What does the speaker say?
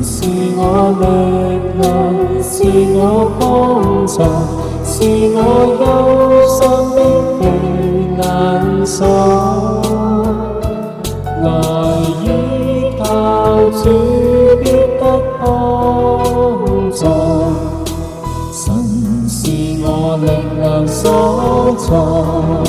是我力量，是我幫助，是我憂傷的避難所。來依靠主必得幫助，神是我力量所在。